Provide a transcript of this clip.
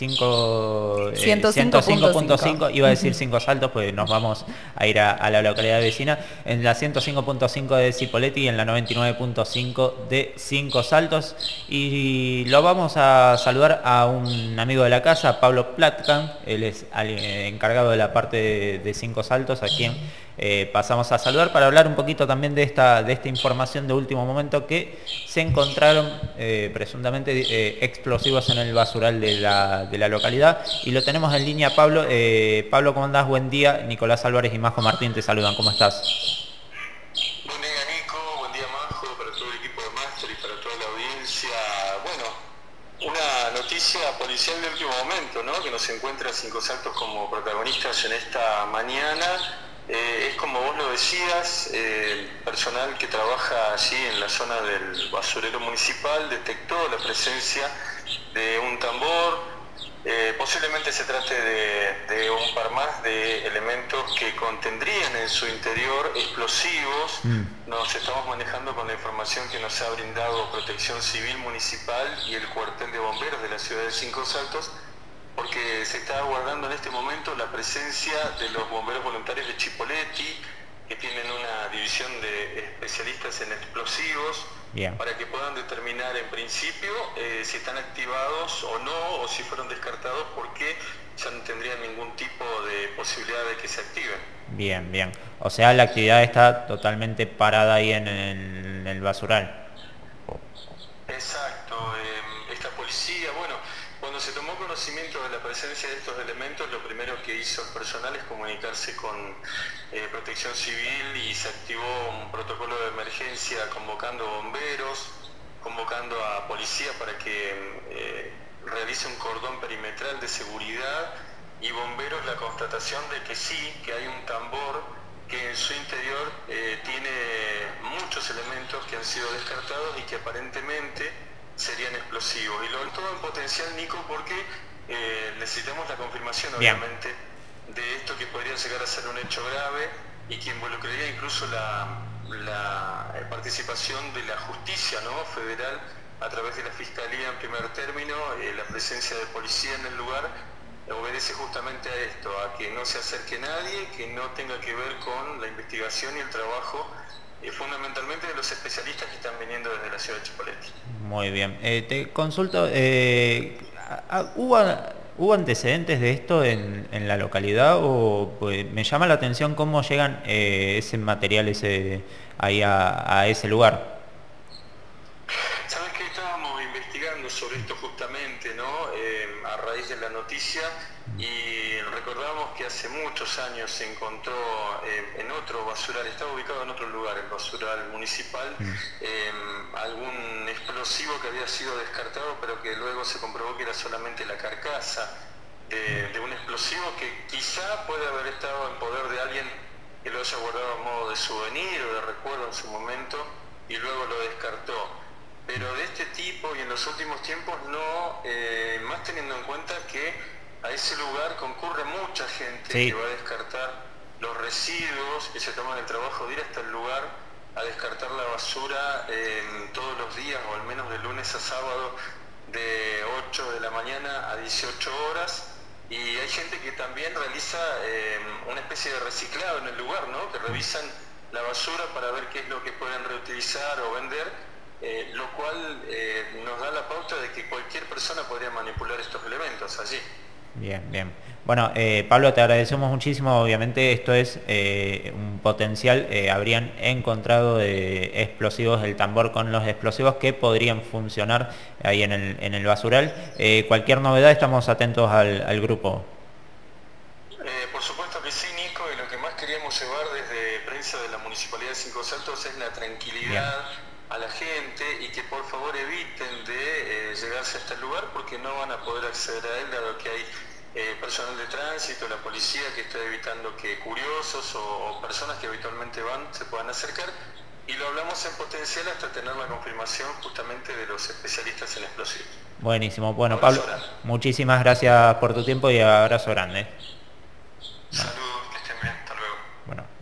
105.5, iba a decir Ujú. 5 Saltos, pues nos vamos a ir a la localidad vecina, en la 105.5 de Cipolletti y en la 99.5 de 5 Saltos. Y lo vamos a saludar a un amigo de la casa, Pablo Platkan, él es encargado de la parte de 5 Saltos, a quien pasamos a saludar para hablar un poquito también de esta información de último momento que se encontraron presuntamente explosivos en el basural de la localidad. Y lo tenemos en línea, Pablo. Pablo, ¿cómo andás? Buen día. Nicolás Álvarez y Majo Martín te saludan. ¿Cómo estás? Buen día, Nico, buen día, Majo, para todo el equipo de Máster y para toda la audiencia. Bueno, una noticia policial de último momento, ¿no? Que nos encuentra Cinco Saltos como protagonistas en esta mañana. Es como vos lo decías, personal que trabaja allí en la zona del basurero municipal detectó la presencia de un tambor. Posiblemente se trate de un par más de elementos que contendrían en su interior explosivos. Nos estamos manejando con la información que nos ha brindado Protección Civil Municipal y el cuartel de bomberos de la ciudad de Cinco Saltos, porque se está aguardando en este momento la presencia de los bomberos voluntarios de Cipolletti, que tienen una división de especialistas en explosivos. Bien. Para que puedan determinar en principio si están activados o no, o si fueron descartados, porque ya no tendrían ningún tipo de posibilidad de que se activen. Bien, bien. O sea, la actividad está totalmente parada ahí en el basural. Exacto. Esta policía, bueno, cuando se tomó conocimiento de la presencia de estos elementos, lo primero que hizo el personal es comunicarse con Protección Civil y se activó un protocolo de emergencia convocando bomberos, convocando a policía para que realice un cordón perimetral de seguridad, y bomberos la constatación de que sí, que hay un tambor que en su interior tiene muchos elementos que han sido descartados y que aparentemente serían explosivos. Y lo todo en potencial, Nico, porque necesitamos la confirmación, obviamente, de esto, que podría llegar a ser un hecho grave y que involucraría incluso la participación de la justicia, ¿no?, federal, a través de la Fiscalía en primer término. La presencia de policía en el lugar obedece justamente a esto, a que no se acerque nadie que no tenga que ver con la investigación y el trabajo fundamentalmente de los especialistas que están viniendo desde la ciudad de Cipolletti. Muy bien. Te consulto, ¿hubo antecedentes de esto en la localidad? O pues, me llama la atención cómo llegan ese material ahí a ese lugar. Sabes que estábamos investigando sobre esto justamente, ¿no? A raíz de la noticia, y recordamos que hace muchos años se encontró en otro basural, estaba ubicado en otro lugar, el basural municipal, algún explosivo que había sido descartado, pero que luego se comprobó que era solamente la carcasa de un explosivo que quizá puede haber estado en poder de alguien que lo haya guardado a modo de souvenir o de recuerdo en su momento y luego lo descartó. Pero de este tipo y en los últimos tiempos no, más teniendo en cuenta que a ese lugar concurre mucha gente que va a descartar los residuos, que se toman el trabajo de ir hasta el lugar a descartar la basura todos los días, o al menos de lunes a sábado, de 8 de la mañana a 18 horas. Y hay gente que también realiza una especie de reciclado en el lugar, ¿no?, que revisan la basura para ver qué es lo que pueden reutilizar o vender. Lo cual nos da la pauta de que cualquier persona podría manipular estos elementos allí. Bien, bien. Bueno, Pablo, te agradecemos muchísimo. Obviamente esto es un potencial. Habrían encontrado explosivos, el tambor con los explosivos que podrían funcionar ahí en el basural. Cualquier novedad, estamos atentos al grupo. Por supuesto que sí, Nico, y lo que más queríamos llevar desde prensa de la Municipalidad de Cinco Saltos es la tranquilidad a la gente, y que por favor eviten de llegarse a este lugar, porque no van a poder acceder a él, dado que hay personal de tránsito, la policía, que está evitando que curiosos o personas que habitualmente van se puedan acercar. Y lo hablamos en potencial hasta tener la confirmación justamente de los especialistas en explosivos. Buenísimo. Bueno, Pablo, muchísimas gracias por tu tiempo y abrazo grande.